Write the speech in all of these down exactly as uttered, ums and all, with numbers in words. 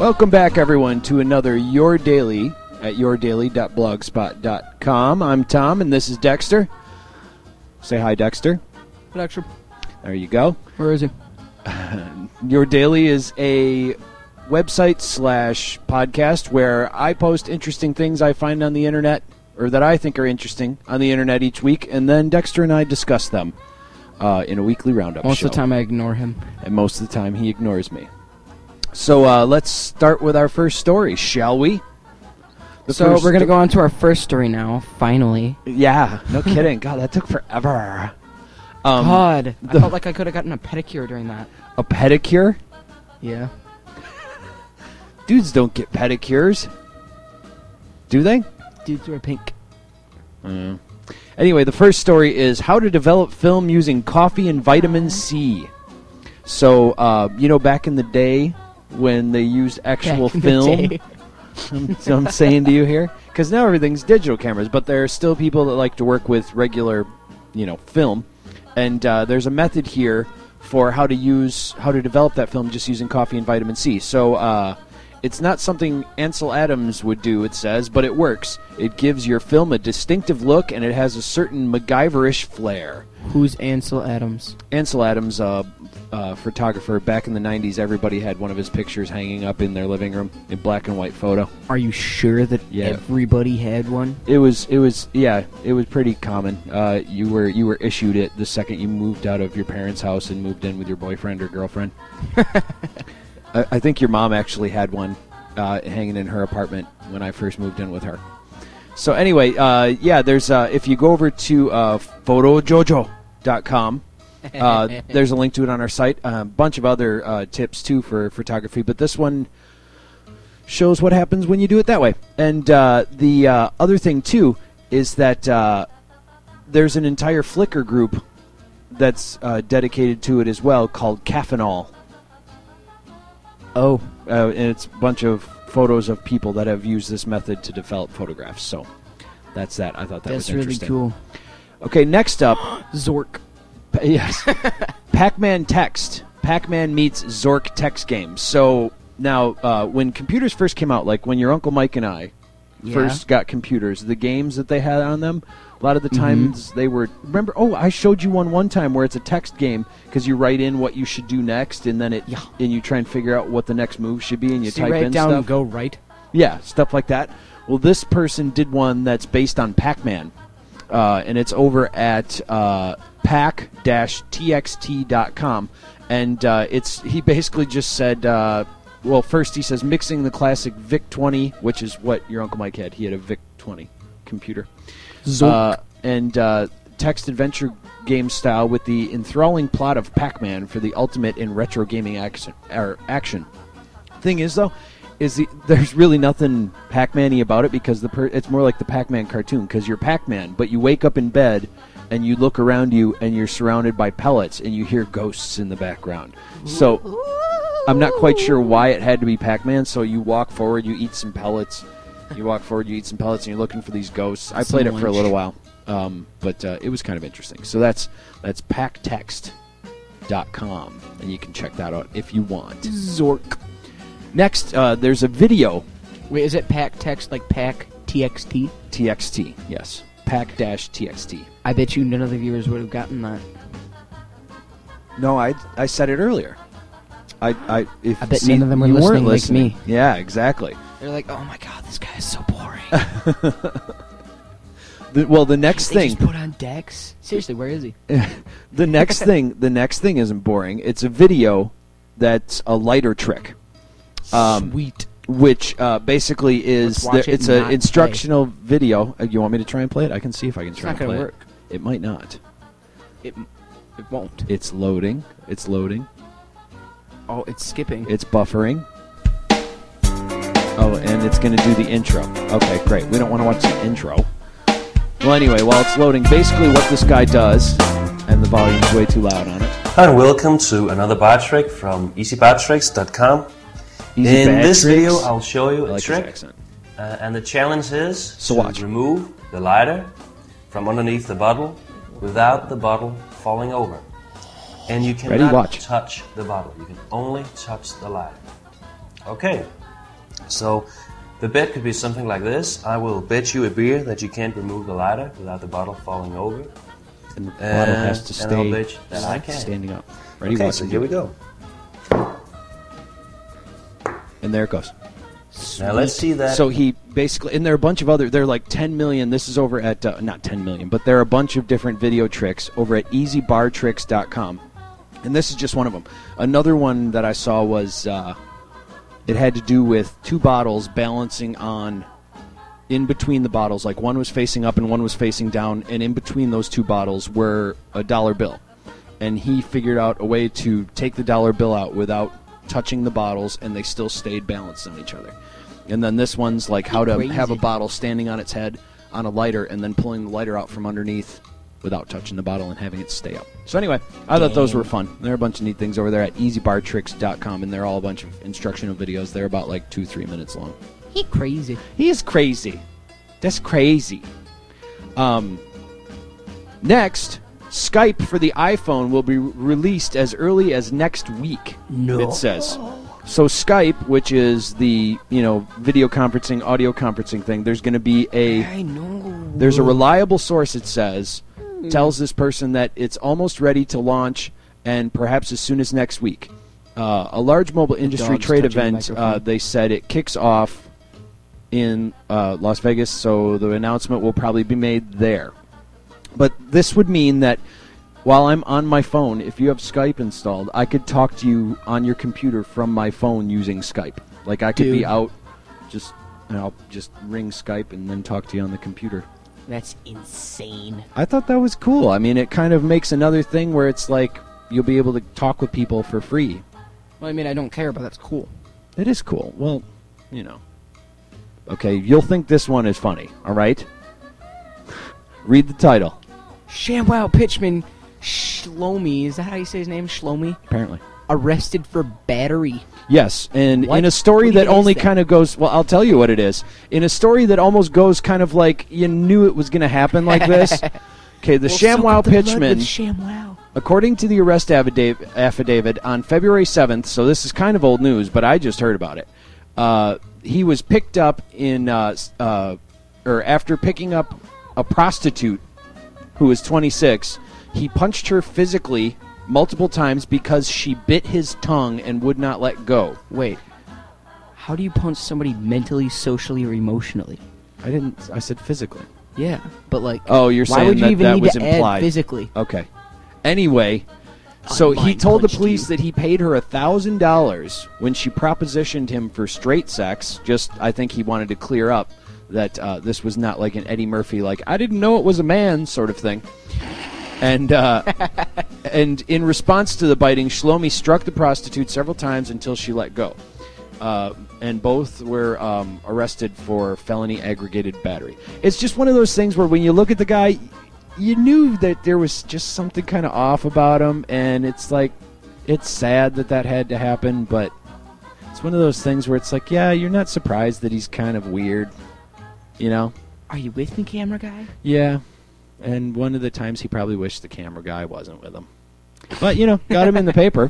Welcome back, everyone, to another Your Daily at your daily dot blogspot dot com. I'm Tom, and this is Dexter. Say hi, Dexter. Dexter. There you go. Where is he? Your Daily is a website slash podcast where I post interesting things I find on the internet, or that I think are interesting on the internet each week, and then Dexter and I discuss them uh, in a weekly roundup Most show. of the time I ignore him. And most of the time he ignores me. So uh, let's start with our first story, shall we? The so we're going to sto- go on to our first story now, finally. Yeah, no kidding. God, that took forever. Um, God, the- I felt like I could have gotten a pedicure during that. A pedicure? Yeah. Dudes don't get pedicures. Do they? Dudes wear pink. Mm. Anyway, the first story is how to develop film using coffee and vitamin C. So, uh, you know, back in the day when they used actual Back in the film, day. I'm, so I'm saying to you here, because now everything's digital cameras, but there are still people that like to work with regular, you know, film, and uh, there's a method here for how to use, how to develop that film just using coffee and vitamin C. So, uh, it's not something Ansel Adams would do, it says, but it works. It gives your film a distinctive look, and it has a certain MacGyver-ish flair. Who's Ansel Adams? Ansel Adams, uh, uh, photographer, back in the nineties, everybody had one of his pictures hanging up in their living room in black and white photo. Are you sure that Yeah. everybody had one? It was, it was, yeah, it was pretty common. Uh, you were, you were issued it the second you moved out of your parents' house and moved in with your boyfriend or girlfriend. I, I think your mom actually had one uh, hanging in her apartment when I first moved in with her. So anyway, uh, yeah, there's uh, if you go over to uh, photo jojo dot com, uh, there's a link to it on our site. A bunch of other uh, tips too for photography, but this one shows what happens when you do it that way. And uh, the uh, other thing too is that uh, there's an entire Flickr group that's uh, dedicated to it as well, called Caffeinol. Oh. Uh, and it's a bunch of photos of people that have used this method to develop photographs. So that's that. I thought that That's was really interesting. cool. Okay, next up. Zork. Pa- yes. Pac-Man Text. Pac-Man meets Zork text games. So now, uh, when computers first came out, like when your Uncle Mike and I Yeah. first got computers, the games that they had on them, a lot of the Mhm. times they were... Remember, oh, I showed you one one time where it's a text game because you write in what you should do next, and then it Yeah. and you try and figure out what the next move should be, and you So type you write in down stuff. and go right? Yeah, stuff like that. Well, this person did one that's based on Pac-Man, uh, and it's over at uh, pac dash t x t dot com, and uh, it's he basically just said, uh, well, first he says mixing the classic VIC twenty, which is what your Uncle Mike had. He had a VIC twenty computer. Zork. Uh, and uh, text adventure game style with the enthralling plot of Pac-Man for the ultimate in retro gaming action. Or action. Thing is, though, is the, there's really nothing Pac-Man-y about it because the per, it's more like the Pac-Man cartoon because you're Pac-Man, but you wake up in bed and you look around you and you're surrounded by pellets and you hear ghosts in the background. So I'm not quite sure why it had to be Pac-Man, so you walk forward, you eat some pellets. You walk forward, you eat some pellets, and you're looking for these ghosts. I played it for a little while, um, but uh, it was kind of interesting. So that's that's pac text dot com, and you can check that out if you want. Zork. Next, uh, there's a video. Wait, is it pack text like pack T X T? T X T, yes. pac dash T X T. I bet you none of the viewers would have gotten that. No, I I said it earlier. I I if I bet see, none of them were you weren't listening like listening. me. Yeah, exactly. They're like, oh my god, this guy is so boring. The, well, the next they thing. just put on Dex. Seriously, where is he? the next thing. The next thing isn't boring. It's a video that's a lighter trick. Um, Sweet. Which uh, basically is Let's watch the, it it's and an not instructional video. Uh, you want me to try and play it? I can see if I can It's try not and gonna play work. it. It might not. It it won't. It's loading. It's loading. Oh, it's skipping. It's buffering. Oh, and it's going to do the intro. Okay, great. We don't want to watch the intro. Well, anyway, while it's loading, basically what this guy does, and the volume's way too loud on it. Hi and welcome to another bar trick from easy bar tricks dot com. Easy In bad this tricks. video, I'll show you I a like his trick, accent. uh, and the challenge is So to watch. remove the lighter from underneath the bottle without the bottle falling over. And you Ready? cannot Watch. touch the bottle. You can only touch the lighter. Okay, So the bet could be something like this. I will bet you a beer that you can't remove the lighter without the bottle falling over. And the bottle has to and I'll stay bet you that I can. standing up. Ready? Okay, One, so two, here we go. And there it goes. Now let's see that. So he basically, and there are a bunch of other, there are like ten million, this is over at, uh, not ten million, but there are a bunch of different video tricks over at easy bar tricks dot com. And this is just one of them. Another one that I saw was, uh, it had to do with two bottles balancing on, in between the bottles, like one was facing up and one was facing down, and in between those two bottles were a dollar bill. And he figured out a way to take the dollar bill out without touching the bottles, and they still stayed balanced on each other. And then this one's like how to Crazy. have a bottle standing on its head on a lighter and then pulling the lighter out from underneath without touching the bottle and having it stay up. So anyway, I thought those were fun. There are a bunch of neat things over there at easy bar tricks dot com, and they're all a bunch of instructional videos. They're about like two, three minutes long. He crazy. He is crazy. That's crazy. Um, next, Skype for the iPhone will be released as early as next week. No. It says. So Skype, which is the, you know, video conferencing, audio conferencing thing, there's going to be a I know. there's a reliable source, it says, tells this person that it's almost ready to launch, and perhaps as soon as next week. Uh, a large mobile industry dog's trade touching the event, uh, microphone. they said it kicks off in uh, Las Vegas, so the announcement will probably be made there. But this would mean that while I'm on my phone, if you have Skype installed, I could talk to you on your computer from my phone using Skype. Like I could Dude. be out, just and I'll just ring Skype and then talk to you on the computer. That's insane. I thought that was cool. I mean, it kind of makes another thing where it's like you'll be able to talk with people for free. Well, I mean, I don't care, but that's cool. It is cool. Well, you know. Okay, you'll think this one is funny, all right? Read the title. ShamWow Pitchman Shlomi, is that how you say his name? Shlomi? Apparently. Arrested for battery. Yes, and What? in a story What that even is only that? kind of goes, well, I'll tell you what it is. In a story that almost goes kind of like you knew it was going to happen like this. Okay, the We'll soak ShamWow up the blood pitchman, with ShamWow. according to the arrest affidavit, affidavit on February seventh, so this is kind of old news, but I just heard about it. Uh, he was picked up in, uh, s- uh, or after picking up a prostitute who was twenty-six, he punched her physically multiple times because she bit his tongue and would not let go. Wait. How do you punch somebody mentally, socially, or emotionally? I didn't. I said physically. Yeah, but like, Oh, you're why saying would you that even that need was to implied. add physically? Okay. Anyway, so he mind told the punched police you. that he paid her a thousand dollars when she propositioned him for straight sex. Just, I think he wanted to clear up that uh, this was not like an Eddie Murphy, like I didn't know it was a man sort of thing. And uh, and in response to the biting, Shlomi struck the prostitute several times until she let go. Uh, and both were um, arrested for felony aggravated battery. It's just one of those things where when you look at the guy, you knew that there was just something kind of off about him, and it's like, it's sad that that had to happen, but it's one of those things where it's like, yeah, you're not surprised that he's kind of weird, you know? Are you with me, camera guy? Yeah. And one of the times he probably wished the camera guy wasn't with him. But, you know, got him in the paper.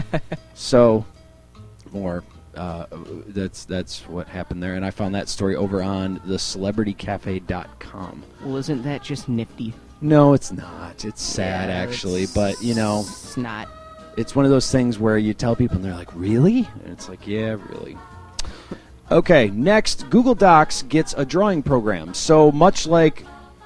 So, more. Uh, that's that's what happened there. And I found that story over on the celebrity cafe dot com. Well, isn't that just nifty? No, it's not. It's sad, Yeah, actually. it's- But, you know, It's not. it's one of those things where you tell people and they're like, really? And it's like, yeah, really. Okay, next, Google Docs gets a drawing program. So much like,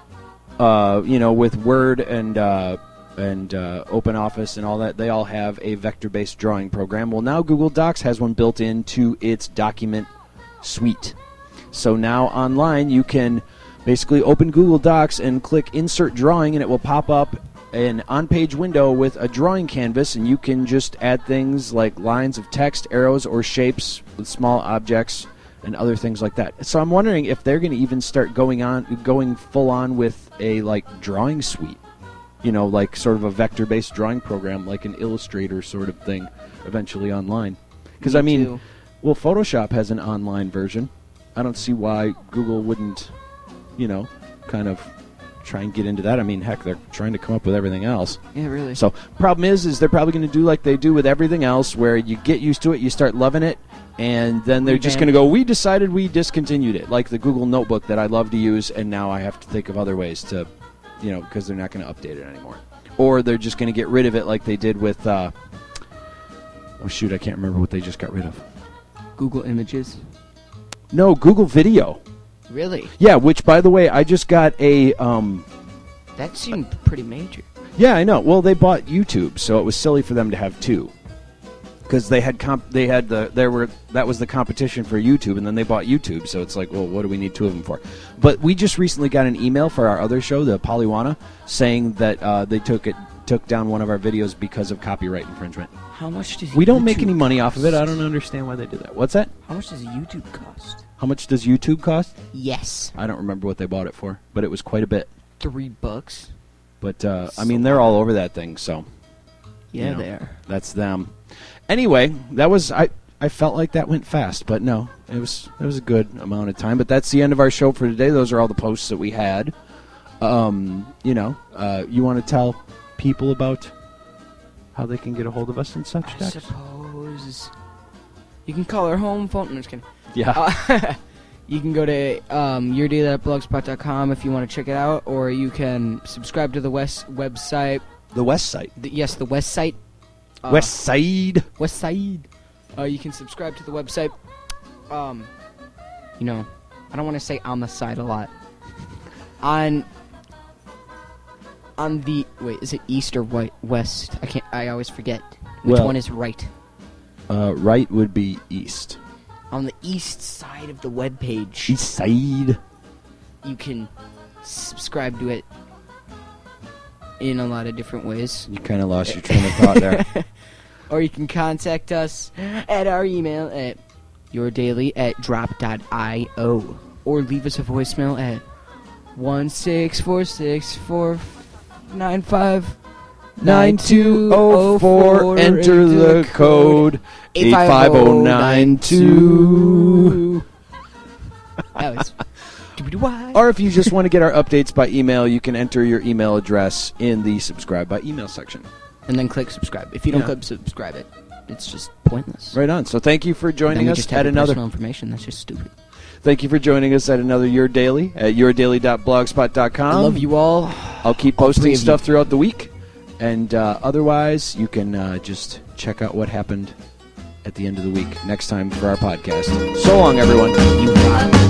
uh, you know, with Word and uh, and uh, OpenOffice and all that, they all have a vector-based drawing program. Well, now Google Docs has one built into its document suite. So now online you can basically open Google Docs and click Insert Drawing, and it will pop up an on-page window with a drawing canvas, and you can just add things like lines of text, arrows, or shapes with small objects and other things like that. So I'm wondering if they're going to even start going on, going full on with a like drawing suite, you know, like sort of a vector-based drawing program, like an Illustrator sort of thing, eventually online. Because Me I mean, too. well, Photoshop has an online version. I don't see why Google wouldn't, you know, kind of try and get into that. I mean, heck, they're trying to come up with everything else. Yeah, really. So problem is, is they're probably going to do like they do with everything else, where you get used to it, you start loving it, and then they're just going to go, we decided we discontinued it, like the Google Notebook that I love to use, and now I have to think of other ways to, you know, because they're not going to update it anymore. Or they're just going to get rid of it like they did with, uh, oh shoot, I can't remember what they just got rid of. Google Images. No, Google Video. Really? Yeah, which, by the way, I just got a... Um, That seemed pretty major. yeah, I know. Well, they bought YouTube, so it was silly for them to have two. Because they had comp- they had the there were that was the competition for YouTube, and then they bought YouTube, so it's like, well, what do we need two of them for? But we just recently got an email for our other show, the Polywana, saying that uh, they took it took down one of our videos because of copyright infringement. How much does We don't YouTube make any money cost? off of it. I don't understand why they did that. What's that? How much does YouTube cost? How much does YouTube cost? Yes. I don't remember what they bought it for, but it was quite a bit. Three bucks. But uh, I mean, they're all over that thing, so Yeah, you know, they are. that's them. Anyway, that was I. I felt like that went fast, but no, it was it was a good amount of time. But that's the end of our show for today. Those are all the posts that we had. Um, you know, uh, you want to tell people about how they can get a hold of us and such? I Dex? suppose you can call our home phone. No, just kidding. Yeah. Uh, you can go to um, your daily at blogspot dot com if you want to check it out, or you can subscribe to the West website. The West Side. The, yes, the West site. Uh, West Side. West Side. Uh, you can subscribe to the website. Um, you know, I don't want to say on the side a lot. On on the wait, is it east or white west? I can't. I always forget which Well- one is right. Uh, right would be east. On the east side of the web page, East Side. you can subscribe to it in a lot of different ways. You kind of lost your train of thought there. Or you can contact us at our email at yourdaily at drop dot io. Or leave us a voicemail at one six four six four nine five nine two oh four. Enter the code eight five oh nine two. That was... Or if you just want to get our updates by email, you can enter your email address in the subscribe by email section. And then click subscribe. If you don't Yeah. click subscribe it, it's just pointless. Right on. So thank you for Then joining we us just have at your another. personal information. That's just stupid. Thank you for joining us at another Your Daily at your daily dot blogspot dot com. I love you all. I'll keep all three posting of you. stuff throughout the week, and uh, otherwise, you can uh, just check out what happened at the end of the week next time for our podcast. So long, everyone. You rock.